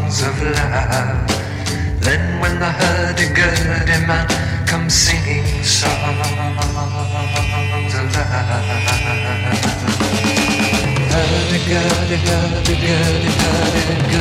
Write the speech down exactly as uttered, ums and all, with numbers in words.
songs of love. Then when the hurdy-gurdy man comes singing songs of love. Hurdy-gurdy, hurdy-gurdy, hurdy-gurdy.